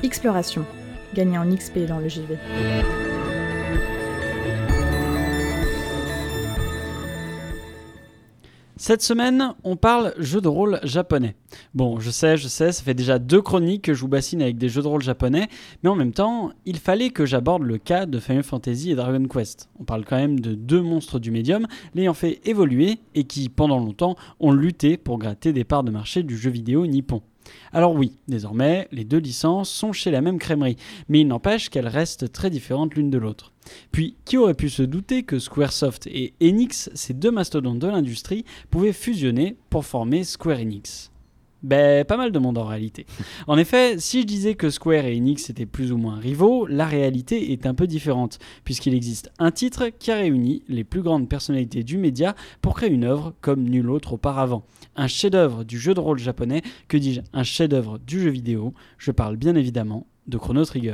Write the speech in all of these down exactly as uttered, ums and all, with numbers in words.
Exploration. Gagner en X P dans le J V. Cette semaine, on parle jeux de rôle japonais. Bon, je sais, je sais, ça fait déjà deux chroniques que je vous bassine avec des jeux de rôle japonais, mais en même temps, il fallait que j'aborde le cas de Final Fantasy et Dragon Quest. On parle quand même de deux monstres du médium, l'ayant fait évoluer et qui, pendant longtemps, ont lutté pour gratter des parts de marché du jeu vidéo nippon. Alors oui, désormais, les deux licences sont chez la même crèmerie, mais il n'empêche qu'elles restent très différentes l'une de l'autre. Puis, qui aurait pu se douter que Squaresoft et Enix, ces deux mastodontes de l'industrie, pouvaient fusionner pour former Square Enix ? Ben, pas mal de monde en réalité. En effet, si je disais que Square et Enix étaient plus ou moins rivaux, la réalité est un peu différente, puisqu'il existe un titre qui a réuni les plus grandes personnalités du média pour créer une œuvre comme nulle autre auparavant. Un chef-d'œuvre du jeu de rôle japonais, que dis-je, un chef-d'œuvre du jeu vidéo, je parle bien évidemment de Chrono Trigger.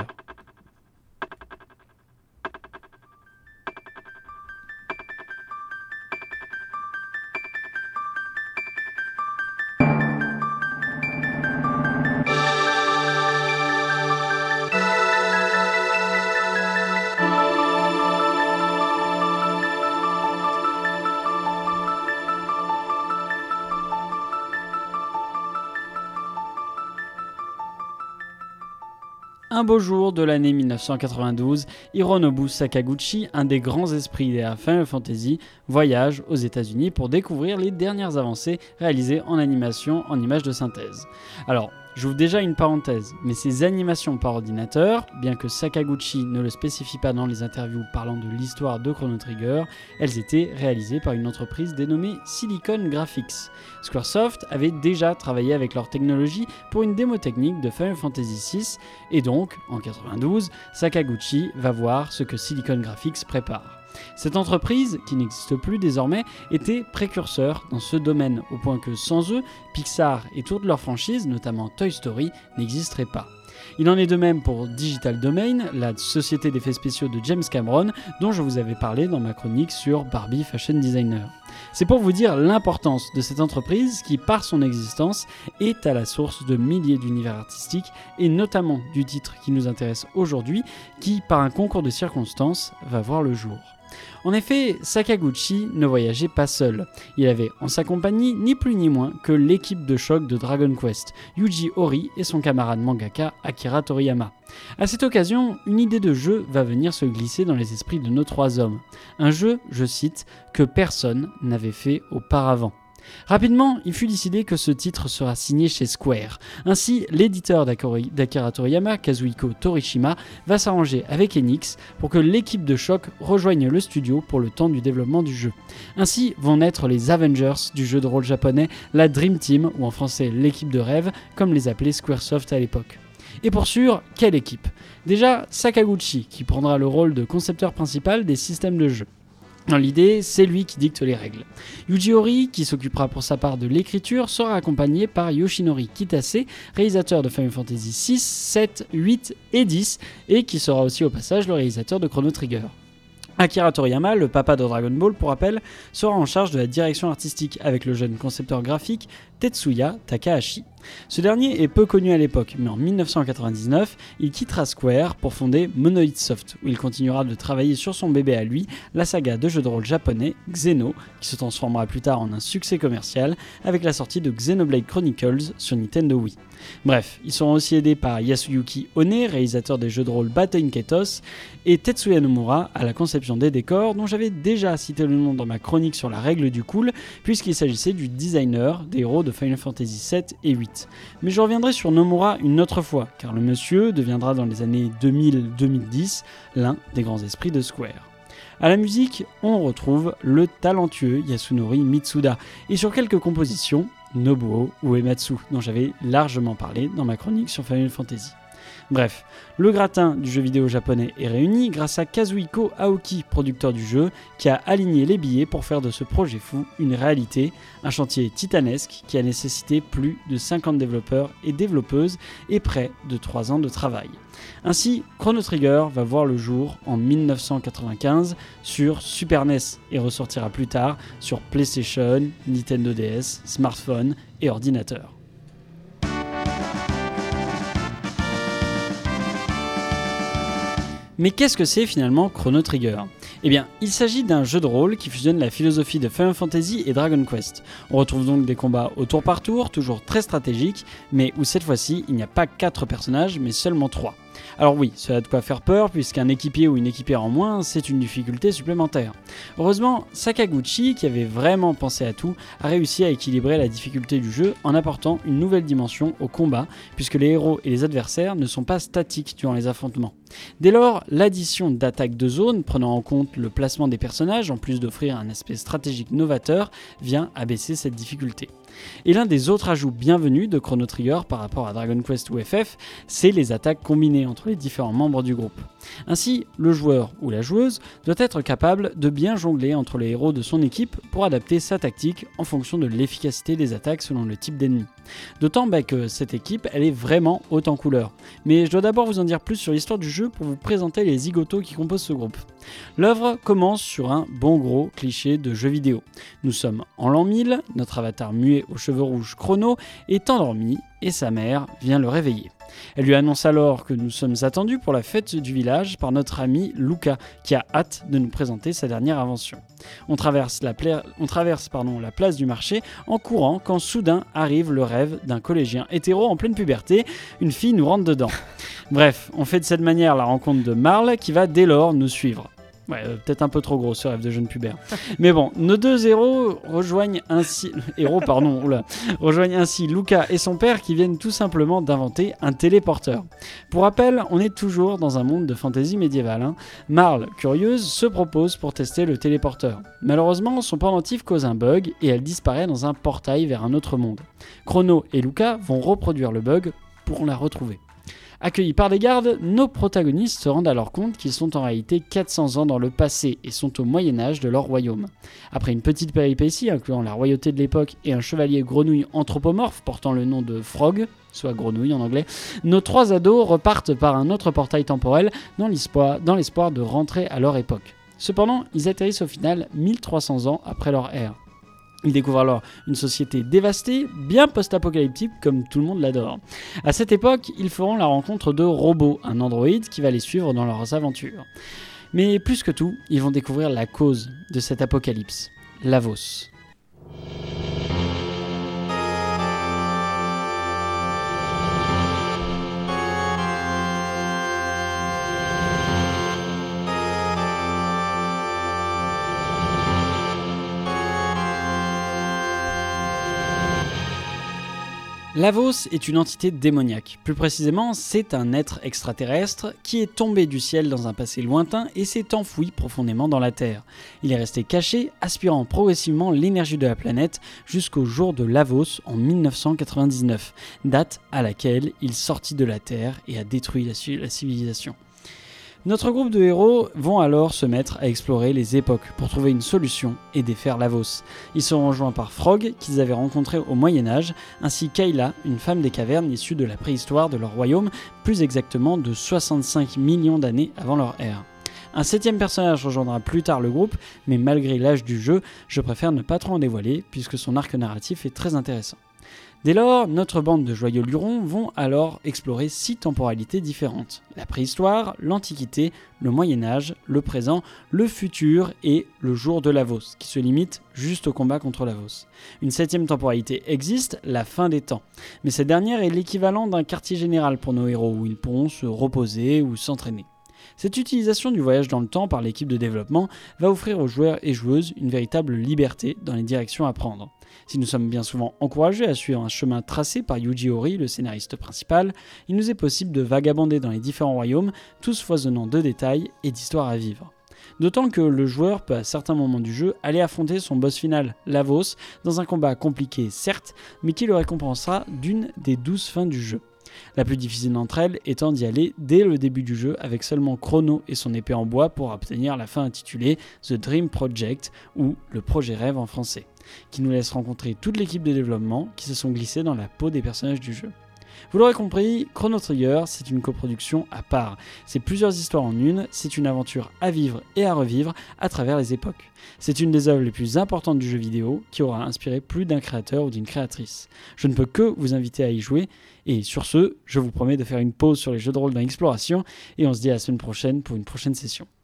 Un beau jour de l'année dix-neuf cent quatre-vingt-douze, Hironobu Sakaguchi, un des grands esprits derrière Final Fantasy, voyage aux États-Unis pour découvrir les dernières avancées réalisées en animation en images de synthèse. Alors, j'ouvre déjà une parenthèse, mais ces animations par ordinateur, bien que Sakaguchi ne le spécifie pas dans les interviews parlant de l'histoire de Chrono Trigger, elles étaient réalisées par une entreprise dénommée Silicon Graphics. Squaresoft avait déjà travaillé avec leur technologie pour une démo technique de Final Fantasy six, et donc, en quatre-vingt-douze, Sakaguchi va voir ce que Silicon Graphics prépare. Cette entreprise, qui n'existe plus désormais, était précurseur dans ce domaine, au point que sans eux, Pixar et toutes leurs franchises, notamment Toy Story, n'existeraient pas. Il en est de même pour Digital Domain, la société d'effets spéciaux de James Cameron, dont je vous avais parlé dans ma chronique sur Barbie Fashion Designer. C'est pour vous dire l'importance de cette entreprise qui, par son existence, est à la source de milliers d'univers artistiques, et notamment du titre qui nous intéresse aujourd'hui, qui, par un concours de circonstances, va voir le jour. En effet, Sakaguchi ne voyageait pas seul. Il avait en sa compagnie ni plus ni moins que l'équipe de choc de Dragon Quest, Yuji Horii et son camarade mangaka Akira Toriyama. À cette occasion, une idée de jeu va venir se glisser dans les esprits de nos trois hommes. Un jeu, je cite, que personne n'avait fait auparavant. Rapidement, il fut décidé que ce titre sera signé chez Square. Ainsi, l'éditeur d'Akira Toriyama, Kazuhiko Torishima, va s'arranger avec Enix pour que l'équipe de choc rejoigne le studio pour le temps du développement du jeu. Ainsi vont naître les Avengers du jeu de rôle japonais, la Dream Team, ou en français l'équipe de rêve, comme les appelait Squaresoft à l'époque. Et pour sûr, quelle équipe ? Déjà, Sakaguchi, qui prendra le rôle de concepteur principal des systèmes de jeu. Dans l'idée, c'est lui qui dicte les règles. Yuji Horii, qui s'occupera pour sa part de l'écriture, sera accompagné par Yoshinori Kitase, réalisateur de Final Fantasy six, sept, huit et dix, et qui sera aussi au passage le réalisateur de Chrono Trigger. Akira Toriyama, le papa de Dragon Ball pour rappel, sera en charge de la direction artistique avec le jeune concepteur graphique Tetsuya Takahashi. Ce dernier est peu connu à l'époque, mais en dix-neuf cent quatre-vingt-dix-neuf, il quittera Square pour fonder Monolith Soft, où il continuera de travailler sur son bébé à lui, la saga de jeux de rôle japonais Xeno, qui se transformera plus tard en un succès commercial avec la sortie de Xenoblade Chronicles sur Nintendo Wii. Bref, ils seront aussi aidés par Yasuyuki One, réalisateur des jeux de rôle Baten Kaitos, et Tetsuya Nomura à la conception des décors, dont j'avais déjà cité le nom dans ma chronique sur la règle du cool, puisqu'il s'agissait du designer des héros de Final Fantasy sept et huit. Mais je reviendrai sur Nomura une autre fois, car le monsieur deviendra dans les années deux mille à deux mille dix l'un des grands esprits de Square. À la musique, on retrouve le talentueux Yasunori Mitsuda, et sur quelques compositions, Nobuo Uematsu, dont j'avais largement parlé dans ma chronique sur Final Fantasy. Bref, le gratin du jeu vidéo japonais est réuni grâce à Kazuhiko Aoki, producteur du jeu, qui a aligné les billets pour faire de ce projet fou une réalité, un chantier titanesque qui a nécessité plus de cinquante développeurs et développeuses et près de trois ans de travail. Ainsi, Chrono Trigger va voir le jour en dix-neuf cent quatre-vingt-quinze sur Super N E S et ressortira plus tard sur PlayStation, Nintendo D S, smartphone et ordinateur. Mais qu'est-ce que c'est finalement Chrono Trigger ? Eh bien, il s'agit d'un jeu de rôle qui fusionne la philosophie de Final Fantasy et Dragon Quest. On retrouve donc des combats au tour par tour, toujours très stratégiques, mais où cette fois-ci, il n'y a pas quatre personnages, mais seulement trois. Alors oui, cela a de quoi faire peur, puisqu'un équipier ou une équipière en moins, c'est une difficulté supplémentaire. Heureusement, Sakaguchi, qui avait vraiment pensé à tout, a réussi à équilibrer la difficulté du jeu en apportant une nouvelle dimension au combat, puisque les héros et les adversaires ne sont pas statiques durant les affrontements. Dès lors, l'addition d'attaques de zone, prenant en compte le placement des personnages, en plus d'offrir un aspect stratégique novateur, vient abaisser cette difficulté. Et l'un des autres ajouts bienvenus de Chrono Trigger par rapport à Dragon Quest ou F F, c'est les attaques combinées entre les différents membres du groupe. Ainsi, le joueur ou la joueuse doit être capable de bien jongler entre les héros de son équipe pour adapter sa tactique en fonction de l'efficacité des attaques selon le type d'ennemi. D'autant bah, que cette équipe, elle est vraiment haute en couleurs. Mais je dois d'abord vous en dire plus sur l'histoire du jeu pour vous présenter les zigotos qui composent ce groupe. L'œuvre commence sur un bon gros cliché de jeu vidéo. Nous sommes en l'an mille, notre avatar muet aux cheveux rouges Chrono est endormi et sa mère vient le réveiller. Elle lui annonce alors que nous sommes attendus pour la fête du village par notre ami Luca, qui a hâte de nous présenter sa dernière invention. On traverse la, pla- on traverse, pardon, la place du marché en courant quand soudain arrive le rêve d'un collégien hétéro en pleine puberté, une fille nous rentre dedans. Bref, on fait de cette manière la rencontre de Marle qui va dès lors nous suivre. Ouais, euh, peut-être un peu trop gros ce rêve de jeune pubère. Mais bon, nos deux héros rejoignent ainsi, héros pardon, oula, rejoignent ainsi Luca et son père qui viennent tout simplement d'inventer un téléporteur. Pour rappel, on est toujours dans un monde de fantasy médiévale. Hein. Marle, curieuse, se propose pour tester le téléporteur. Malheureusement, son pendentif cause un bug et elle disparaît dans un portail vers un autre monde. Chrono et Luca vont reproduire le bug pour la retrouver. Accueillis par des gardes, nos protagonistes se rendent alors compte qu'ils sont en réalité quatre cents ans dans le passé et sont au Moyen-Âge de leur royaume. Après une petite péripétie incluant la royauté de l'époque et un chevalier grenouille anthropomorphe portant le nom de Frog, soit grenouille en anglais, nos trois ados repartent par un autre portail temporel dans l'espoir, dans l'espoir de rentrer à leur époque. Cependant, ils atterrissent au final mille trois cents ans après leur ère. Ils découvrent alors une société dévastée, bien post-apocalyptique comme tout le monde l'adore. À cette époque, ils feront la rencontre de Robo, un androïde qui va les suivre dans leurs aventures. Mais plus que tout, ils vont découvrir la cause de cet apocalypse, Lavos. Lavos est une entité démoniaque. Plus précisément, c'est un être extraterrestre qui est tombé du ciel dans un passé lointain et s'est enfoui profondément dans la Terre. Il est resté caché, aspirant progressivement l'énergie de la planète jusqu'au jour de Lavos en mille neuf cent quatre-vingt-dix-neuf, date à laquelle il sortit de la Terre et a détruit la, la civilisation. Notre groupe de héros vont alors se mettre à explorer les époques pour trouver une solution et défaire Lavos. Ils seront rejoints par Frog, qu'ils avaient rencontré au Moyen-Âge, ainsi qu'Ayla, une femme des cavernes issue de la préhistoire de leur royaume, plus exactement de soixante-cinq millions d'années avant leur ère. Un septième personnage rejoindra plus tard le groupe, mais malgré l'âge du jeu, je préfère ne pas trop en dévoiler puisque son arc narratif est très intéressant. Dès lors, notre bande de joyeux lurons vont alors explorer six temporalités différentes. La préhistoire, l'Antiquité, le Moyen-Âge, le présent, le futur et le jour de Lavos, qui se limite juste au combat contre Lavos. Une septième temporalité existe, la fin des temps. Mais cette dernière est l'équivalent d'un quartier général pour nos héros, où ils pourront se reposer ou s'entraîner. Cette utilisation du voyage dans le temps par l'équipe de développement va offrir aux joueurs et joueuses une véritable liberté dans les directions à prendre. Si nous sommes bien souvent encouragés à suivre un chemin tracé par Yuji Horii, le scénariste principal, il nous est possible de vagabonder dans les différents royaumes, tous foisonnant de détails et d'histoires à vivre. D'autant que le joueur peut à certains moments du jeu aller affronter son boss final, Lavos, dans un combat compliqué certes, mais qui le récompensera d'une des douze fins du jeu. La plus difficile d'entre elles étant d'y aller dès le début du jeu avec seulement Chrono et son épée en bois pour obtenir la fin intitulée The Dream Project ou le projet rêve en français, qui nous laisse rencontrer toute l'équipe de développement qui se sont glissés dans la peau des personnages du jeu. Vous l'aurez compris, Chrono Trigger, c'est une coproduction à part. C'est plusieurs histoires en une, c'est une aventure à vivre et à revivre à travers les époques. C'est une des œuvres les plus importantes du jeu vidéo qui aura inspiré plus d'un créateur ou d'une créatrice. Je ne peux que vous inviter à y jouer, et sur ce, je vous promets de faire une pause sur les jeux de rôle dans Exploration, et on se dit à la semaine prochaine pour une prochaine session.